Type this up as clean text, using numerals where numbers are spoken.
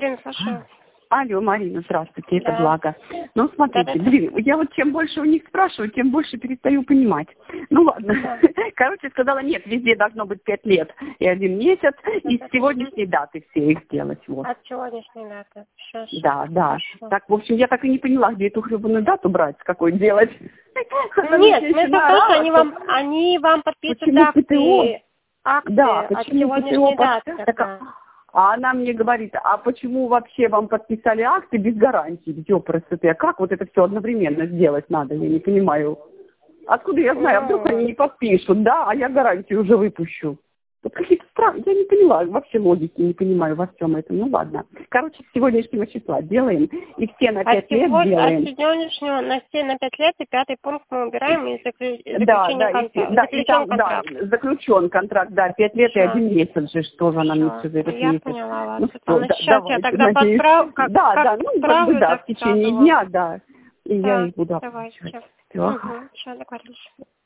Марина, слушаю. Алло, Марина, здравствуйте, это Да. Благо. Ну, смотрите, Да-да-да. блин, я вот чем больше у них спрашиваю, тем больше перестаю понимать. Ну, ладно. Да. Короче, сказала, нет, везде должно быть 5 лет и 1 месяц, и с сегодняшней даты все их сделать. Вот. От сегодняшней даты. Сейчас. Да, да. Хорошо. Так, в общем, я так и не поняла, где эту хлебную дату брать, с какой делать. Нет, смысл в том, что они вам подписывают акты Да, от почему сегодняшней даты. А она мне говорит, а почему вообще вам подписали акты без гарантии? Ёпрст, как вот это все одновременно сделать надо? Я не понимаю. Откуда я знаю, а вдруг они не подпишут, да, а я гарантию уже выпущу. Вот какие-то странные, я не поняла, вообще логики не понимаю во всем этом. Ну ладно. Короче, с сегодняшнего числа делаем, и все на 5 лет делаем. От сегодняшнего на 5 лет, и 5-й пункт мы убираем из заключен контракт. Заключен контракт, да, 5 лет и 1 месяц же, что же она мне все за этот я месяц. поняла вас. Ну, Сейчас я тогда подправлю, в течение дня, да. И я их буду давайте. оплачивать. Все, договорились.